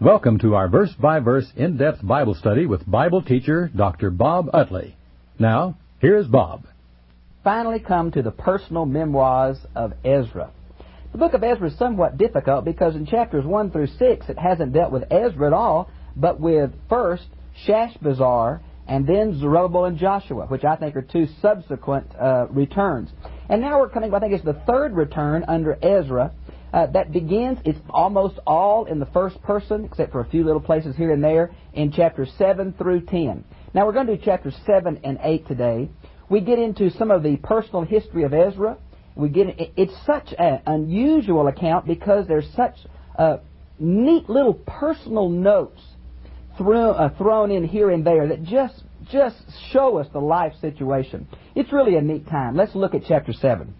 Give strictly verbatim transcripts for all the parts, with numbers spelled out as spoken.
Welcome to our verse-by-verse in-depth Bible study with Bible teacher Doctor Bob Utley. Now, here's Bob. Finally come to the personal memoirs of Ezra. The book of Ezra is somewhat difficult because in chapters one through six it hasn't dealt with Ezra at all, but with first Shashbazzar and then Zerubbabel and Joshua, which I think are two subsequent uh, returns. And now we're coming, I think it's the third return under Ezra. Uh, that begins, it's almost all in the first person, except for a few little places here and there, in chapters seven through ten. Now we're going to do chapters seven and eight today. We get into some of the personal history of Ezra. We get It's such an unusual account because there's such uh, neat little personal notes throw, uh, thrown in here and there that just, just show us the life situation. It's really a neat time. Let's look at chapter seven.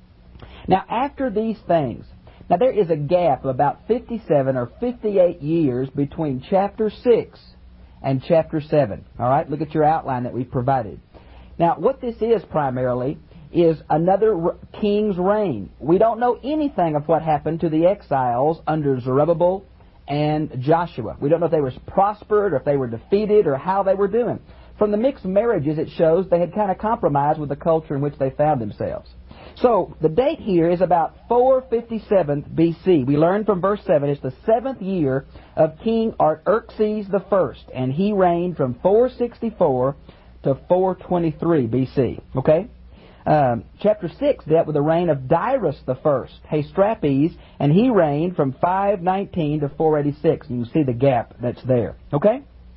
Now after these things, Now, there is a gap of about fifty-seven or fifty-eight years between chapter six and chapter seven. All right, look at your outline that we've provided. Now, what this is primarily is another king's reign. We don't know anything of what happened to the exiles under Zerubbabel and Joshua. We don't know if they were prospered or if they were defeated or how they were doing. From the mixed marriages, it shows they had kind of compromised with the culture in which they found themselves. So, the date here is about four fifty-seven B C. We learn from verse seven, it's the seventh year of King Artaxerxes the First, and he reigned from four sixty-four to four twenty-three B C. Okay? Um, chapter six dealt with the reign of Darius the First, Hastrapes, and he reigned from five nineteen to four eighty-six. And you see the gap that's there. Okay?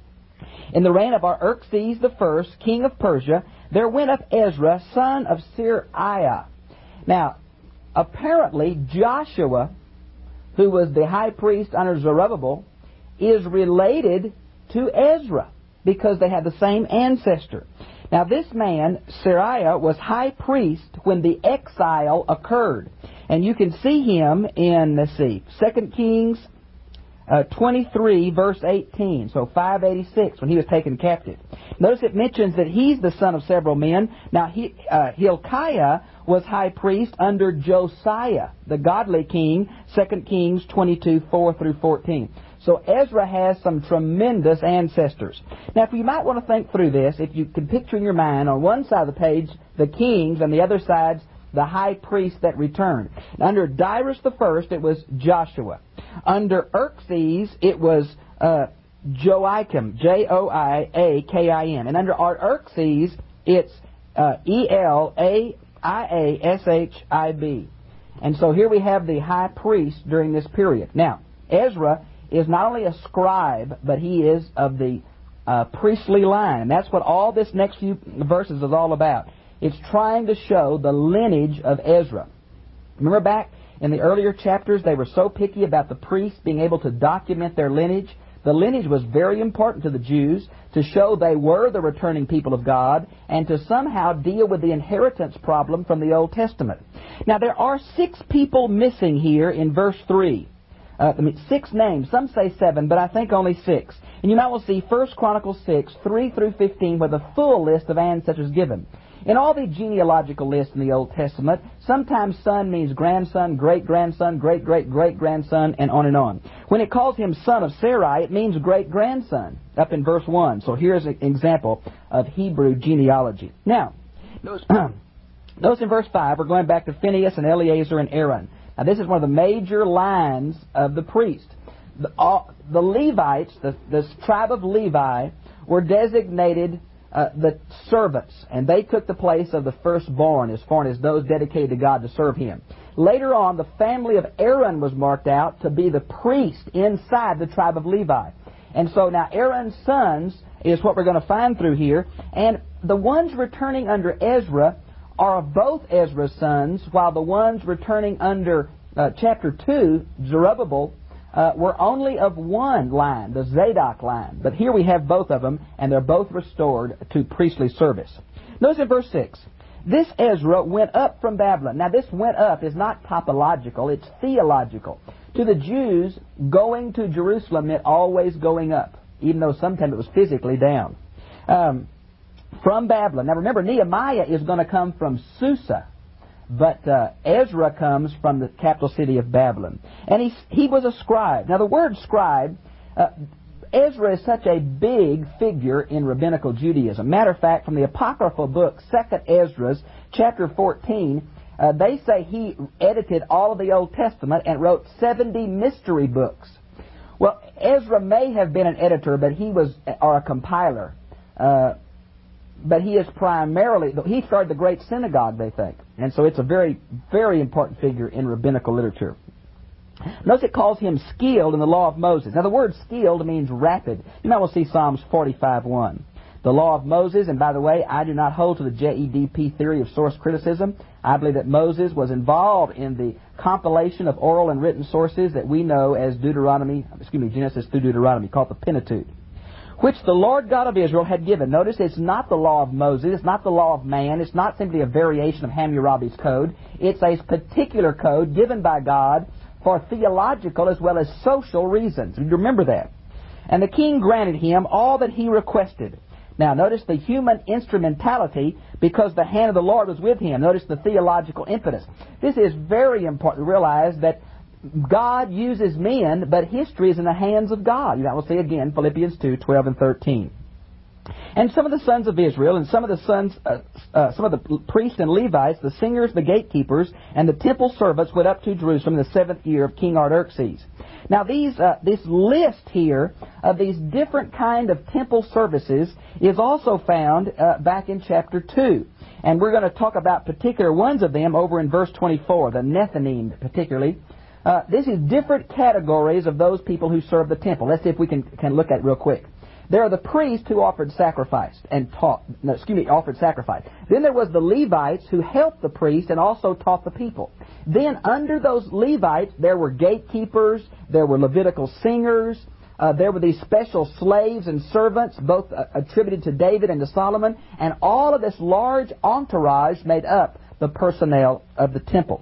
In the reign of Artaxerxes the First, king of Persia, there went up Ezra, son of Seraiah. Now, apparently Joshua, who was the high priest under Zerubbabel, is related to Ezra because they had the same ancestor. Now, this man, Seraiah, was high priest when the exile occurred. And you can see him in, let's see, Second Kings uh, twenty-three, verse eighteen, so five eighty-six, when he was taken captive. Notice it mentions that he's the son of several men. Now, he, uh, Hilkiah was high priest under Josiah, the godly king, Second Kings twenty-two, four through fourteen. So Ezra has some tremendous ancestors. Now, if you might want to think through this, if you can picture in your mind, on one side of the page, the kings, and the other side's the high priest that returned. Under Darius the First, it was Joshua. Under Artaxerxes, it was uh, Joachim, J O I A K I M. And under Artaxerxes, it's uh, E L A I A S H I B. And so here we have the high priest during this period. Now, Ezra is not only a scribe, but he is of the uh, priestly line. And that's what all this next few verses is all about. It's trying to show the lineage of Ezra. Remember back in the earlier chapters, they were so picky about the priests being able to document their lineage. The lineage was very important to the Jews to show they were the returning people of God and to somehow deal with the inheritance problem from the Old Testament. Now, there are six people missing here in verse three. Uh, I mean, six names. Some say seven, but I think only six. And you might well see First Chronicles six, three through fifteen, with a full list of ancestors given. In all the genealogical lists in the Old Testament, sometimes son means grandson, great-grandson, great-great-great-grandson, and on and on. When it calls him son of Sarai, it means great-grandson, up in verse one. So here's an example of Hebrew genealogy. Now, notice, notice in verse five, we're going back to Phinehas and Eleazar and Aaron. Now, this is one of the major lines of the priest. The, all, the Levites, the, the tribe of Levi, were designated Uh, the servants, and they took the place of the firstborn as far as those dedicated to God to serve Him. Later on, the family of Aaron was marked out to be the priest inside the tribe of Levi. And so now Aaron's sons is what we're going to find through here, and the ones returning under Ezra are of both Ezra's sons, while the ones returning under uh, chapter two, Zerubbabel, Uh, were only of one line, the Zadok line. But here we have both of them, and they're both restored to priestly service. Notice in verse six, this Ezra went up from Babylon. Now this went up is not topological, it's theological. To the Jews, going to Jerusalem meant always going up, even though sometimes it was physically down. Um, from Babylon. Now remember, Nehemiah is going to come from Susa. But uh, Ezra comes from the capital city of Babylon. And he, he was a scribe. Now the word scribe Uh, Ezra is such a big figure in rabbinical Judaism. Matter of fact, from the apocryphal book, Second Ezra, chapter fourteen, uh, they say he edited all of the Old Testament and wrote seventy mystery books. Well, Ezra may have been an editor, but he was, or a compiler. Uh, but he is primarily, he started the Great Synagogue, they think. And so it's a very, very important figure in rabbinical literature. Notice it calls him skilled in the law of Moses. Now the word skilled means rapid. You might want to see Psalms forty-five one. The law of Moses, and by the way, I do not hold to the J E D P theory of source criticism. I believe that Moses was involved in the compilation of oral and written sources that we know as Deuteronomy, excuse me, Genesis through Deuteronomy, called the Pentateuch, which the Lord God of Israel had given. Notice it's not the law of Moses, it's not the law of man, it's not simply a variation of Hammurabi's code. It's a particular code given by God for theological as well as social reasons. Remember that. And the king granted him all that he requested. Now, notice the human instrumentality because the hand of the Lord was with him. Notice the theological impetus. This is very important to realize that God uses men, but history is in the hands of God. That we'll see again, Philippians two, twelve and thirteen. And some of the sons of Israel, and some of the sons, uh, uh, some of the priests and Levites, the singers, the gatekeepers, and the temple servants went up to Jerusalem in the seventh year of King Artaxerxes. Now, these uh, this list here of these different kind of temple services is also found uh, back in chapter two, and we're going to talk about particular ones of them over in verse twenty-four, the Nethinim particularly. Uh, this is different categories of those people who serve the temple. Let's see if we can can look at it real quick. There are the priests who offered sacrifice and taught, no, excuse me, offered sacrifice. Then there was the Levites who helped the priest and also taught the people. Then under those Levites, there were gatekeepers, there were Levitical singers, uh, there were these special slaves and servants, both uh, attributed to David and to Solomon, and all of this large entourage made up the personnel of the temple.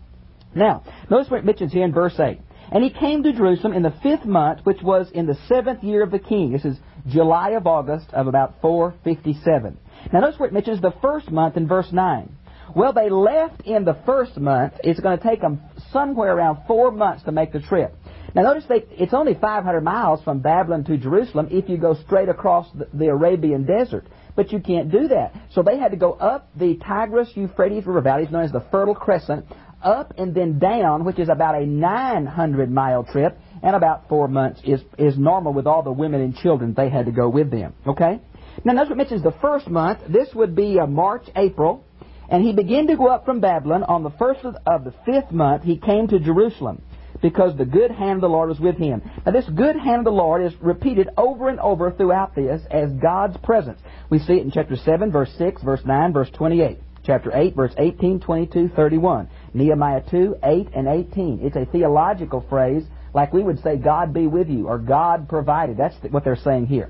Now, notice what it mentions here in verse eight. And he came to Jerusalem in the fifth month, which was in the seventh year of the king. This is July of August of about four fifty-seven. Now notice where it mentions the first month in verse nine. Well, they left in the first month. It's going to take them somewhere around four months to make the trip. Now notice they, it's only five hundred miles from Babylon to Jerusalem if you go straight across the, the Arabian desert. But you can't do that. So they had to go up the Tigris-Euphrates River valleys, known as the Fertile Crescent, up and then down, which is about a nine hundred mile trip, and about four months is, is normal with all the women and children they had to go with them. Okay? Now, notice what mentions the first month. This would be uh, March, April. And he began to go up from Babylon. On the first of, of the fifth month, he came to Jerusalem, because the good hand of the Lord was with him. Now, this good hand of the Lord is repeated over and over throughout this as God's presence. We see it in chapter seven, verse six, verse nine, verse twenty-eight. Chapter eight, verse eighteen, twenty-two, thirty-one. Nehemiah two, eight, and eighteen. It's a theological phrase, like we would say, God be with you, or God provided. That's what they're saying here.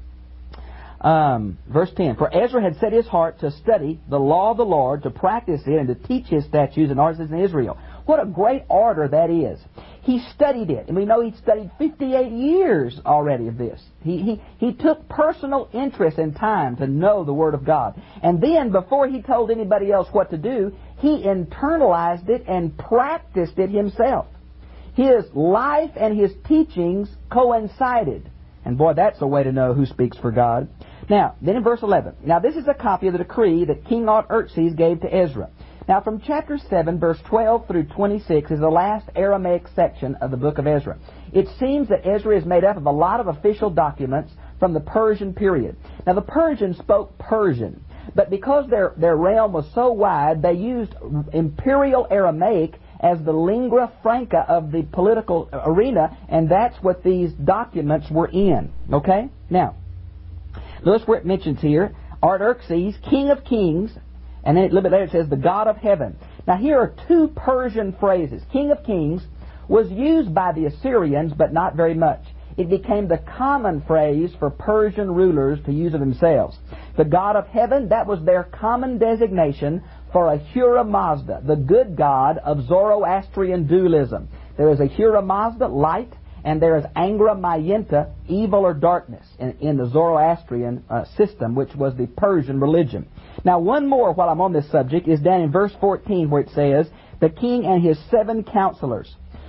Um, verse ten. For Ezra had set his heart to study the law of the Lord, to practice it, and to teach his statutes and ordinances in Israel. What a great order that is. He studied it, and we know he studied fifty-eight years already of this. He, he, he took personal interest and time to know the Word of God. And then, before he told anybody else what to do, he internalized it and practiced it himself. His life and his teachings coincided. And boy, that's a way to know who speaks for God. Now, then in verse eleven. Now, this is a copy of the decree that King Artaxerxes gave to Ezra. Now, from chapter seven, verse twelve through twenty-six is the last Aramaic section of the book of Ezra. It seems that Ezra is made up of a lot of official documents from the Persian period. Now, the Persians spoke Persian, but because their, their realm was so wide, they used Imperial Aramaic as the lingua franca of the political arena, and that's what these documents were in. Okay? Now, notice where it mentions here, Artaxerxes, king of kings, and then a little bit later it says, the God of heaven. Now here are two Persian phrases. King of kings was used by the Assyrians, but not very much. It became the common phrase for Persian rulers to use of themselves. The God of heaven, that was their common designation for Ahura Mazda, the good God of Zoroastrian dualism. There is Ahura Mazda, light, and there is Angra Mayenta, evil or darkness, in, in the Zoroastrian uh, system, which was the Persian religion. Now, one more while I'm on this subject is down in verse fourteen, where it says, the king and his seven counselors.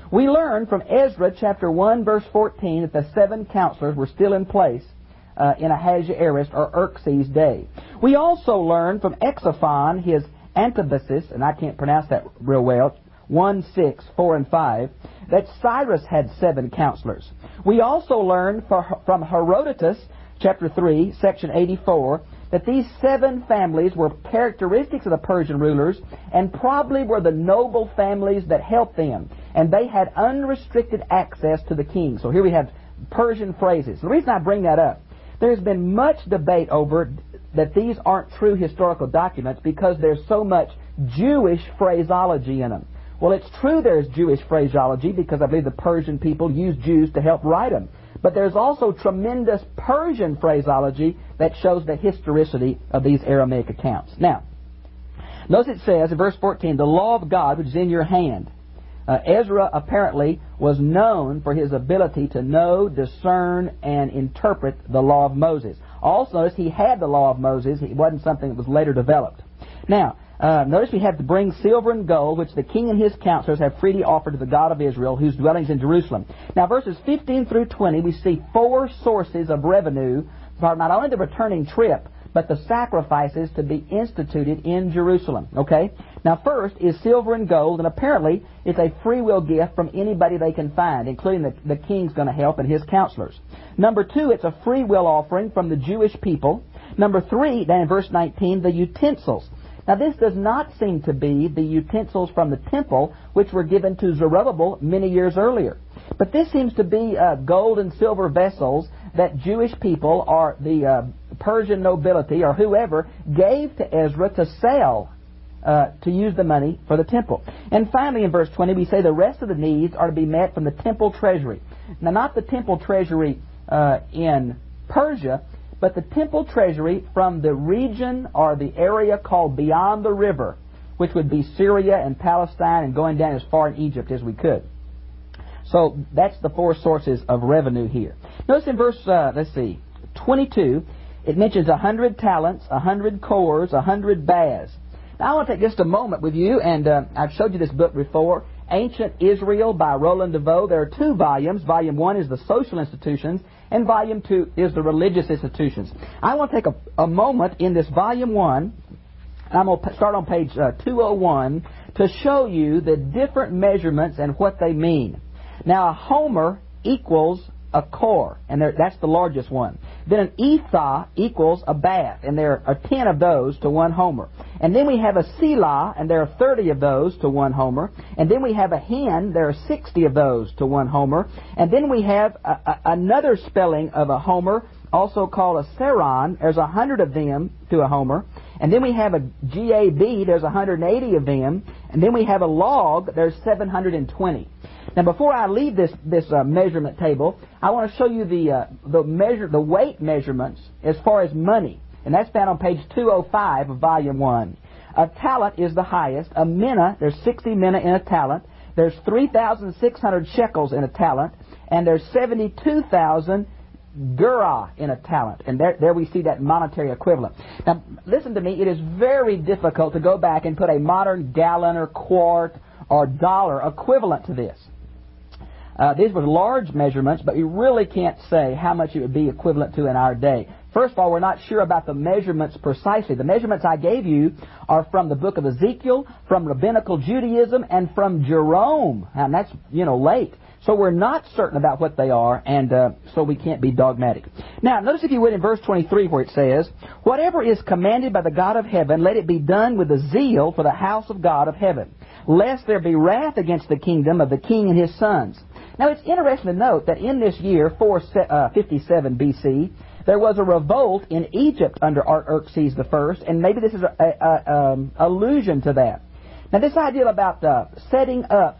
We learn from Ezra chapter one, verse fourteen, that the seven counselors were still in place uh, in Ahasuerus or Xerxes' day. We also learn from Exophon, his Antibasis, and I can't pronounce that real well, one, six, four, and five, that Cyrus had seven counselors. We also learn for, from Herodotus, chapter three, section eighty-four, that these seven families were characteristics of the Persian rulers and probably were the noble families that helped them. And they had unrestricted access to the king. So here we have Persian phrases. The reason I bring that up, there's been much debate over that these aren't true historical documents because there's so much Jewish phraseology in them. Well, it's true there's Jewish phraseology because I believe the Persian people used Jews to help write them. But there's also tremendous Persian phraseology that shows the historicity of these Aramaic accounts. Now, notice it says in verse fourteen, the law of God which is in your hand. Uh, Ezra apparently was known for his ability to know, discern, and interpret the law of Moses. Also, notice he had the law of Moses. It wasn't something that was later developed. Now, uh, notice we have to bring silver and gold, which the king and his counselors have freely offered to the God of Israel, whose dwelling is in Jerusalem. Now, verses fifteen through twenty, we see four sources of revenue for not only the returning trip, but the sacrifices to be instituted in Jerusalem. Okay? Now, first is silver and gold, and apparently it's a free will gift from anybody they can find, including the, the king's going to help and his counselors. Number two, it's a free will offering from the Jewish people. Number three, then in verse nineteen, the utensils. Now, this does not seem to be the utensils from the temple, which were given to Zerubbabel many years earlier. But this seems to be uh, gold and silver vessels that Jewish people or the uh, Persian nobility or whoever gave to Ezra to sell, uh, to use the money for the temple. And finally, in verse twenty, we say the rest of the needs are to be met from the temple treasury. Now, not the temple treasury uh, in Persia, but the temple treasury from the region or the area called beyond the river, which would be Syria and Palestine and going down as far in Egypt as we could. So that's the four sources of revenue here. Notice in verse, uh, let's see, twenty-two, it mentions a hundred talents, a hundred cores, a hundred baths. Now I want to take just a moment with you, and uh, I've showed you this book before, Ancient Israel by Roland DeVoe. There are two volumes. Volume one is the social institutions, and volume two is the religious institutions. I want to take a, a moment in this volume one, and I'm going to start on page uh, two oh one, to show you the different measurements and what they mean. Now, a homer equals a core, and there, that's the largest one. Then an ephah equals a bath, and there are ten of those to one homer. And then we have a selah, and there are thirty of those to one homer. And then we have a hen, there are sixty of those to one homer. And then we have a, a, another spelling of a homer, also called a seron. There's a hundred of them to a homer. And then we have a gab, there's one hundred eighty of them. And then we have a log, there's seven hundred twenty. Now, before I leave this this uh, measurement table, I want to show you the uh, the measure the weight measurements as far as money, and that's found on page two oh five of volume one. A talent is the highest. A mina, there's sixty mina in a talent. There's three thousand six hundred shekels in a talent, and there's seventy-two thousand gurah in a talent, and there there we see that monetary equivalent. Now, listen to me. It is very difficult to go back and put a modern gallon or quart or dollar equivalent to this. Uh, these were large measurements, but we really can't say how much it would be equivalent to in our day. First of all, we're not sure about the measurements precisely. The measurements I gave you are from the book of Ezekiel, from Rabbinical Judaism, and from Jerome. And that's, you know, late. So we're not certain about what they are, and uh, so we can't be dogmatic. Now, notice if you would in verse twenty-three where it says, whatever is commanded by the God of heaven, let it be done with the zeal for the house of God of heaven, lest there be wrath against the kingdom of the king and his sons. Now, it's interesting to note that in this year, four fifty-seven B C, there was a revolt in Egypt under Artaxerxes the First, and maybe this is an a, a, um, allusion to that. Now, this idea about uh, setting up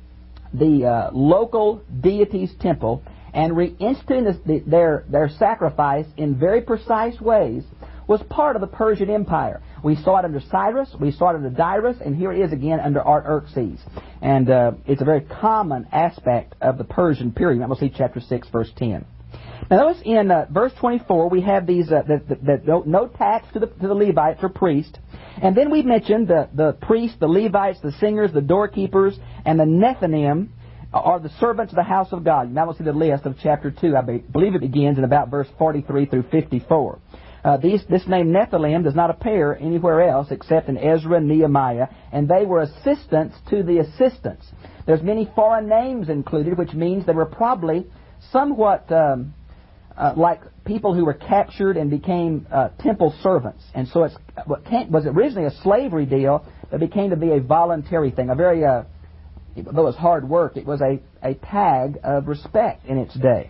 the uh, local deity's temple and reinstituting this, the, their, their sacrifice in very precise ways was part of the Persian Empire. We saw it under Cyrus, we saw it under Darius, and here it is again under Artaxerxes. And uh, it's a very common aspect of the Persian period. Now we'll see chapter six, verse ten. Now notice in uh, verse twenty-four we have these uh, that the, the, no, no tax to the, to the Levites or priests. And then we mentioned the, the priests, the Levites, the singers, the doorkeepers, and the Nethinim are the servants of the house of God. Now we'll see the list of chapter two. I believe it begins in about verse forty-three through fifty-four. Uh, these, this name Nephilim does not appear anywhere else except in Ezra and Nehemiah, and they were assistants to the assistants. There's many foreign names included, which means they were probably somewhat um, uh, like people who were captured and became uh, temple servants. And so it's, what came, was originally a slavery deal, but became to be a voluntary thing, a very, uh, though it was hard work, it was a, a tag of respect in its day.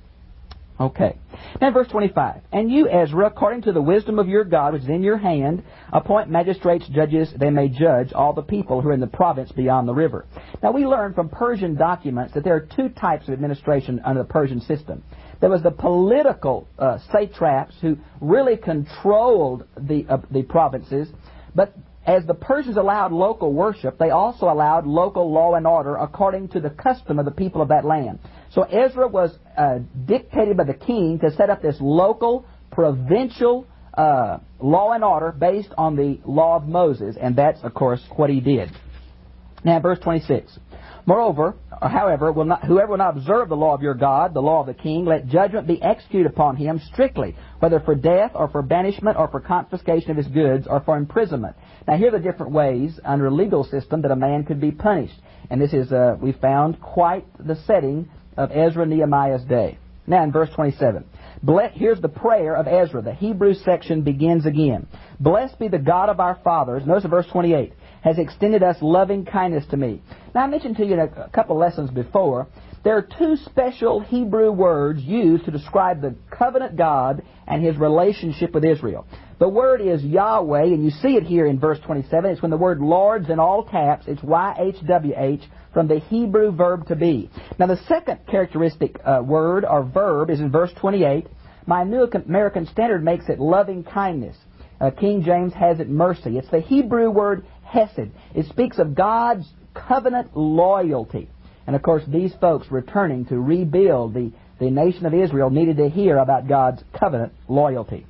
Okay. Now verse twenty-five. And you, Ezra, according to the wisdom of your God, which is in your hand, appoint magistrates, judges, they may judge all the people who are in the province beyond the river. Now we learn from Persian documents that there are two types of administration under the Persian system. There was the political uh, satraps who really controlled the, uh, the provinces, but as the Persians allowed local worship, they also allowed local law and order according to the custom of the people of that land. So Ezra was uh, dictated by the king to set up this local, provincial uh, law and order based on the law of Moses, and that's, of course, what he did. Now, verse twenty-six. Moreover, or however, will not, whoever will not observe the law of your God, the law of the king, let judgment be executed upon him strictly, whether for death or for banishment or for confiscation of his goods or for imprisonment. Now, here are the different ways under a legal system that a man could be punished. And this is, uh, we found, quite the setting of Ezra and Nehemiah's day. Now, in verse twenty-seven. Here's the prayer of Ezra. The Hebrew section begins again. Blessed be the God of our fathers. Notice verse twenty-eight. Has extended us loving kindness to me. Now, I mentioned to you in a couple lessons before, there are two special Hebrew words used to describe the covenant God and His relationship with Israel. The word is Yahweh, and you see it here in verse twenty-seven. It's when the word Lord's in all caps. It's Y H W H from the Hebrew verb to be. Now, the second characteristic uh, word or verb is in verse twenty-eight. My New American Standard makes it loving kindness. Uh, King James has it mercy. It's the Hebrew word Hesed. It speaks of God's covenant loyalty. And of course, these folks returning to rebuild the, the nation of Israel needed to hear about God's covenant loyalty.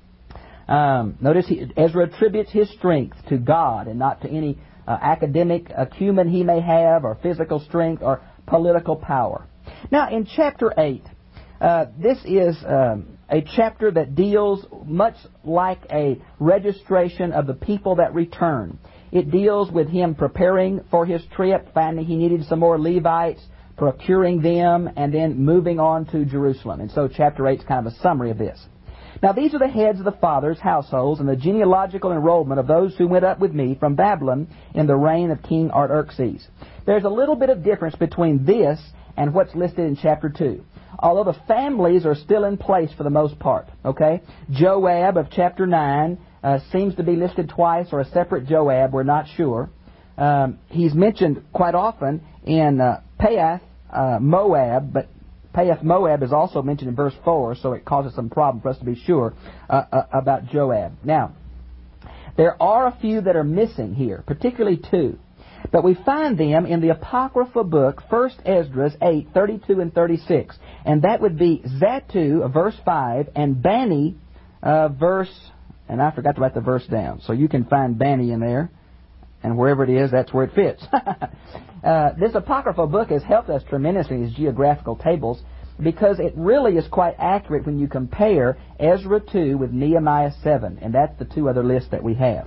Um, notice he, Ezra attributes his strength to God and not to any uh, academic acumen he may have, or physical strength, or political power. Now, in chapter eight, uh, this is um, a chapter that deals much like a registration of the people that return. It deals with him preparing for his trip, finding he needed some more Levites, procuring them, and then moving on to Jerusalem. And so chapter eight is kind of a summary of this. Now these are the heads of the fathers' households and the genealogical enrollment of those who went up with me from Babylon in the reign of King Artaxerxes. There's a little bit of difference between this and what's listed in chapter two. Although the families are still in place for the most part. Okay? Joab of chapter nine uh, seems to be listed twice, or a separate Joab, we're not sure. Um, he's mentioned quite often in uh, Pahath uh, Moab, but Pahath Moab is also mentioned in verse four, so it causes some problem for us to be sure uh, uh, about Joab. Now, there are a few that are missing here, particularly two. But we find them in the Apocrypha book, First Esdras eight, thirty-two and thirty-six. And that would be Zattu, verse five, and Bani, uh, verse... And I forgot to write the verse down. So you can find Bani in there. And wherever it is, that's where it fits. uh, this Apocryphal book has helped us tremendously in these geographical tables, because it really is quite accurate when you compare Ezra two with Nehemiah seven. And that's the two other lists that we have.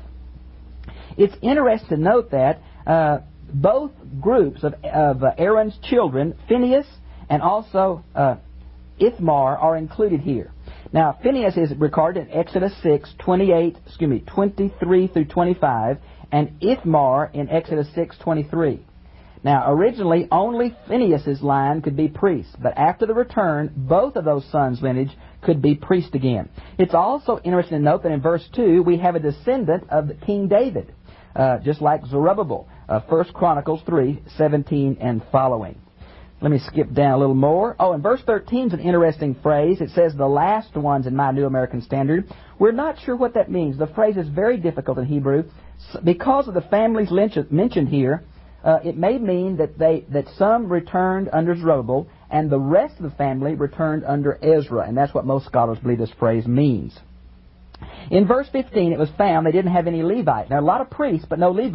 It's interesting to note that uh, both groups of, of uh, Aaron's children, Phinehas and also uh, Ithamar, are included here. Now, Phinehas is recorded in Exodus six, twenty-eight, excuse me, twenty-three through twenty-five, and Ithamar in Exodus six, twenty-three. Now, originally, only Phinehas' line could be priest, but after the return, both of those sons' lineage could be priest again. It's also interesting to note that in verse two, we have a descendant of King David, uh, just like Zerubbabel, uh, First Chronicles three, seventeen and following. Let me skip down a little more. Oh, and verse thirteen is an interesting phrase. It says, the last ones in my New American Standard. We're not sure what that means. The phrase is very difficult in Hebrew. Because of the families mentioned here, uh, it may mean that they that some returned under Zerubbabel and the rest of the family returned under Ezra. And that's what most scholars believe this phrase means. In verse fifteen, it was found they didn't have any Levites. There are a lot of priests, but no Levites.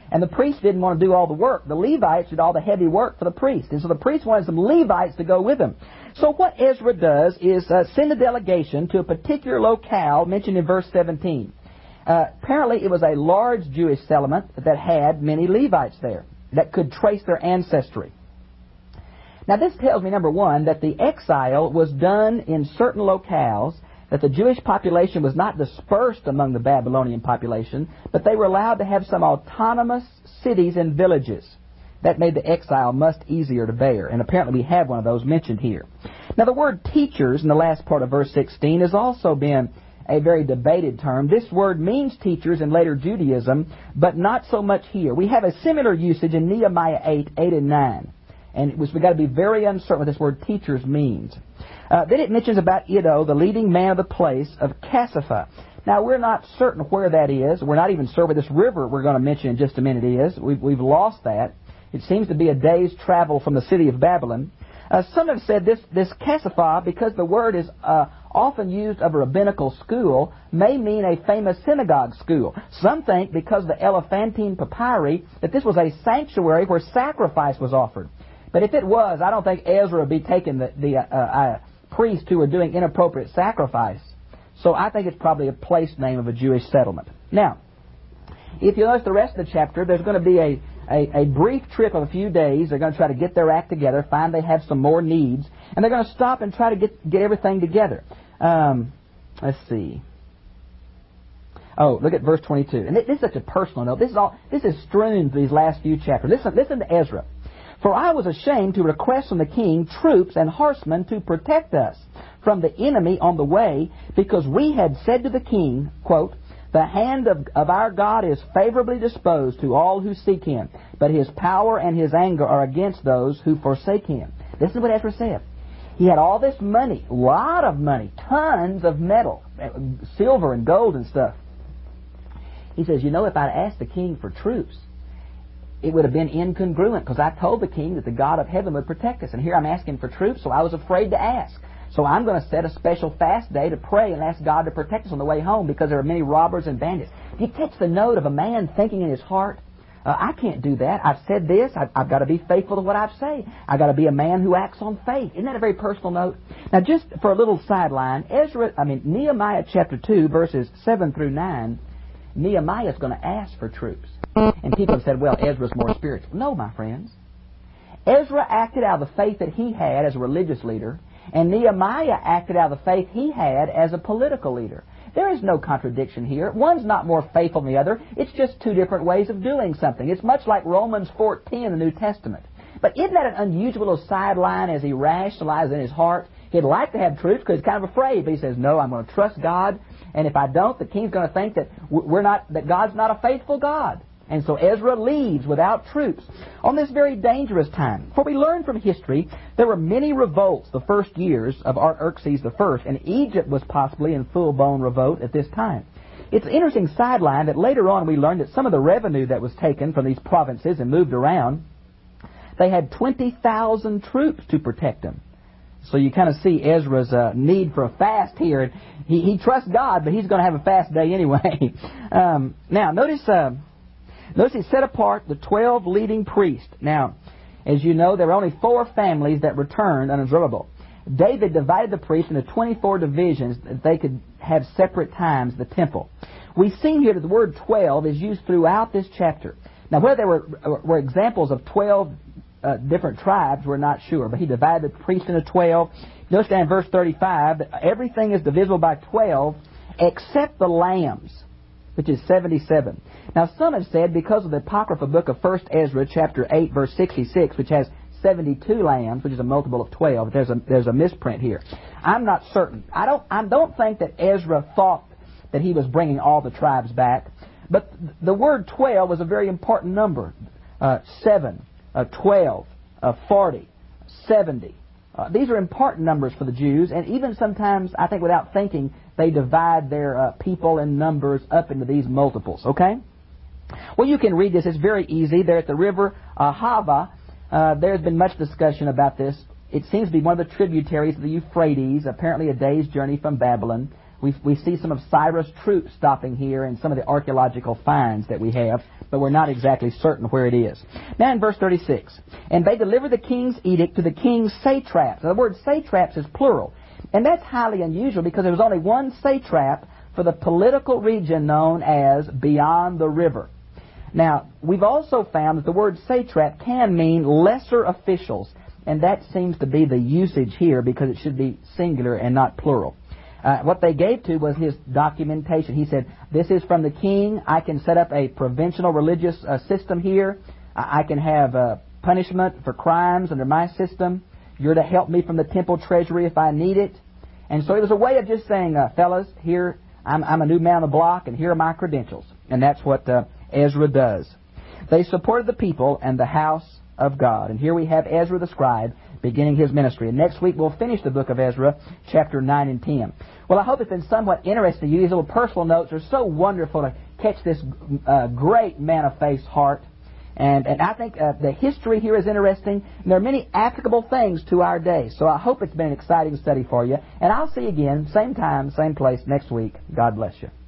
And the priests didn't want to do all the work. The Levites did all the heavy work for the priests. And so the priests wanted some Levites to go with them. So what Ezra does is uh, send a delegation to a particular locale mentioned in verse seventeen. Uh, apparently it was a large Jewish settlement that had many Levites there that could trace their ancestry. Now this tells me, number one, that the exile was done in certain locales, that the Jewish population was not dispersed among the Babylonian population, but they were allowed to have some autonomous cities and villages. That made the exile much easier to bear, and apparently we have one of those mentioned here. Now the word teachers in the last part of verse sixteen has also been a very debated term. This word means teachers in later Judaism, but not so much here. We have a similar usage in Nehemiah eight, eight and nine, and we've got to be very uncertain what this word teachers means. Uh, then it mentions about Iddo, the leading man of the place of Cassapha. Now, we're not certain where that is. We're not even sure where this river we're going to mention in just a minute is. We've, we've lost that. It seems to be a day's travel from the city of Babylon. Uh, some have said this, this Cassapha, because the word is uh, often used of a rabbinical school, may mean a famous synagogue school. Some think, because of the Elephantine papyri, that this was a sanctuary where sacrifice was offered. But if it was, I don't think Ezra would be taking the, the uh, uh, priests who were doing inappropriate sacrifice. So I think it's probably a place name of a Jewish settlement. Now, if you notice the rest of the chapter, there's going to be a, a, a brief trip of a few days. They're going to try to get their act together, find they have some more needs, and they're going to stop and try to get, get everything together. Um, let's see. Oh, look at verse twenty-two. And this is such a personal note. This is all. This is strewn through these last few chapters. Listen, listen to Ezra. For I was ashamed to request from the king troops and horsemen to protect us from the enemy on the way, because we had said to the king, quote, the hand of, of our God is favorably disposed to all who seek him, but his power and his anger are against those who forsake him. This is what Ezra said. He had all this money, a lot of money, tons of metal, silver and gold and stuff. He says, you know, if I'd asked the king for troops, it would have been incongruent, because I told the king that the God of heaven would protect us. And here I'm asking for troops, so I was afraid to ask. So I'm going to set a special fast day to pray and ask God to protect us on the way home, because there are many robbers and bandits. Do you catch the note of a man thinking in his heart, uh, I can't do that. I've said this. I've, I've got to be faithful to what I've said. I've got to be a man who acts on faith. Isn't that a very personal note? Now, just for a little sideline, Ezra, I mean, Nehemiah chapter two, verses seven through nine, Nehemiah is going to ask for troops. And people have said, well, Ezra's more spiritual. No, my friends. Ezra acted out of the faith that he had as a religious leader, and Nehemiah acted out of the faith he had as a political leader. There is no contradiction here. One's not more faithful than the other. It's just two different ways of doing something. It's much like Romans fourteen in the New Testament. But isn't that an unusual little sideline as he rationalizes in his heart? He'd like to have troops because he's kind of afraid, but he says, no, I'm going to trust God, and if I don't, the king's going to think that we're not, that God's not a faithful God. And so Ezra leaves without troops on this very dangerous time. For we learn from history, there were many revolts the first years of Artaxerxes the First, and Egypt was possibly in full-blown revolt at this time. It's an interesting sideline that later on we learned that some of the revenue that was taken from these provinces and moved around, they had twenty thousand troops to protect them. So you kind of see Ezra's uh, need for a fast here. He, he trusts God, but he's going to have a fast day anyway. um, now, notice... Uh, Notice he set apart the twelve leading priests. Now, as you know, there were only four families that returned under Zerubbabel. David divided the priests into twenty-four divisions that they could have separate times in the temple. We've seen here that the word twelve is used throughout this chapter. Now, whether there were, were examples of twelve uh, different tribes, we're not sure. But he divided the priests into twelve. Notice down in verse thirty-five that everything is divisible by twelve except the lambs, which is seventy-seven. Now, some have said because of the Apocrypha book of First Ezra, chapter eight, verse sixty-six, which has seventy-two lambs, which is a multiple of twelve. There's a there's a misprint here. I'm not certain. I don't I don't think that Ezra thought that he was bringing all the tribes back, but the word twelve was a very important number. Uh, seven, uh, twelve, uh, forty, seventy. Uh, these are important numbers for the Jews, and even sometimes, I think without thinking, they divide their uh, people and numbers up into these multiples, okay? Well, you can read this. It's very easy. There at the river Ahava, uh, there's been much discussion about this. It seems to be one of the tributaries of the Euphrates, apparently a day's journey from Babylon. We, we see some of Cyrus' troops stopping here and some of the archaeological finds that we have, but we're not exactly certain where it is. Now in verse thirty-six, and they deliver the king's edict to the king's satraps. Now the word satraps is plural, and that's highly unusual because there was only one satrap for the political region known as beyond the river. Now, we've also found that the word satrap can mean lesser officials, and that seems to be the usage here because it should be singular and not plural. Uh, what they gave to was his documentation. He said, this is from the king. I can set up a provincial religious uh, system here. I, I can have uh, punishment for crimes under my system. You're to help me from the temple treasury if I need it. And so it was a way of just saying, uh, fellas, here, I'm, I'm a new man on the block, and here are my credentials. And that's what uh, Ezra does. They supported the people and the house of God. And here we have Ezra the scribe beginning his ministry. And next week we'll finish the book of Ezra, chapter nine and ten. Well, I hope it's been somewhat interesting to you. These little personal notes are so wonderful to catch this uh, great man of faith's heart. And, and I think uh, the history here is interesting, and there are many applicable things to our day. So I hope it's been an exciting study for you. And I'll see you again, same time, same place, next week. God bless you.